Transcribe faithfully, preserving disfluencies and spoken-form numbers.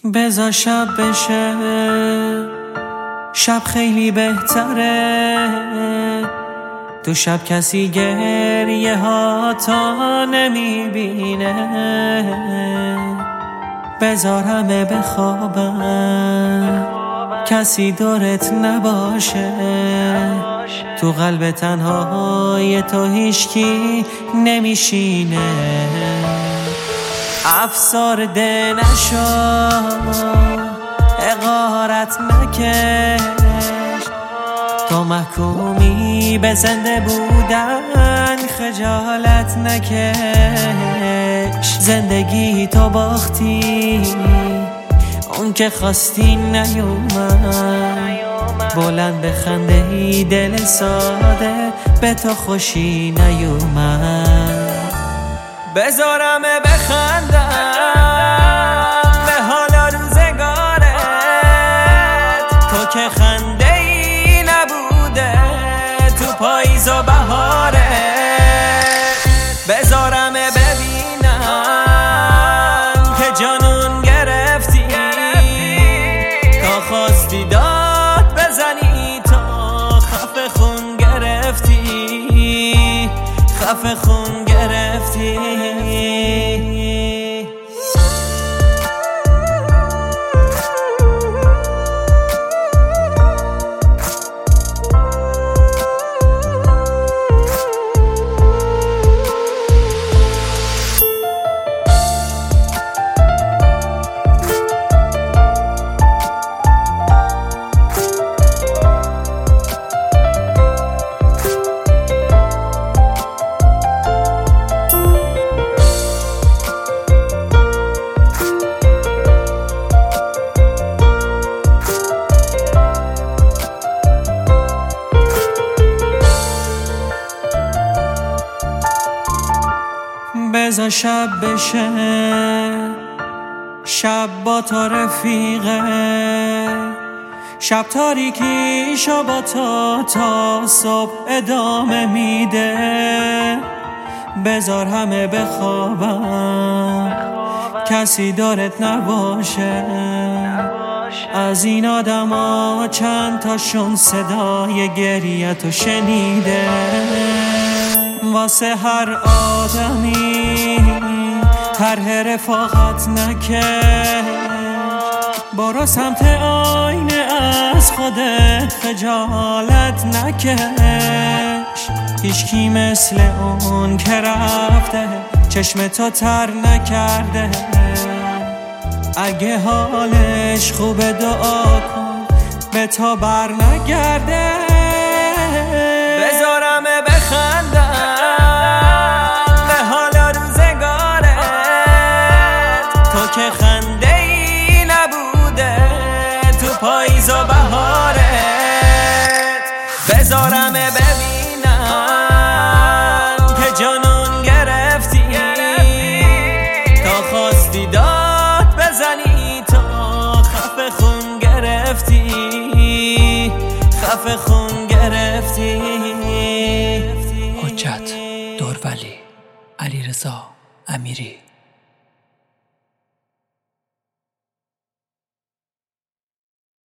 بذار شب بشه، شب خیلی بهتره. تو شب کسی گریه ها تا نمیبینه. بذار همه بخوابن، کسی دورت نباشه. تو قلب تنهای تو هیچکی نمیشینه. افسرده نشو، حقارت نکش. تو محکومی به زنده بودن، خجالت نکش. زندگی تو باختی، اون که خواستی نیومد. بلند بخنده ای دل ساده، به تو خوشی نیومد. بذارم بخندم به حال روزگارت. تو که خنده ای نبوده تو پاییز و بهارت. بذارم ببینم که جانون گرفتی، تا خواستی داد بزنی. تا خفه خون گرفتی، خفه خون گرفتی. بذار شب بشه، شب با تو رفیقه. شب تاریکیشو با تو تا صبح ادامه میده. بذار همه بخوابن، کسی دارت نباشه. از این آدما چند تاشون صدای گریه‌تو شنیده. واسه هر آدمی طرح رفاقت نکش. برو سمت آینه، از خودت خجالت نکش. هیچکی مثل اون که رفته چشم تو تر نکرده. اگه حالش خوبه دعا کن به تو بر نگرده. بذارم بخندم به حال روزگارت. تو که خنده ای نبوده تو پاییز و بهارت. بذارم ببینم که جانون گرفتی، تا خواستی داد بزنی. تا خفه خون گرفتی، خفه خون گرفتی. حجت درولی، علیرضا امیری.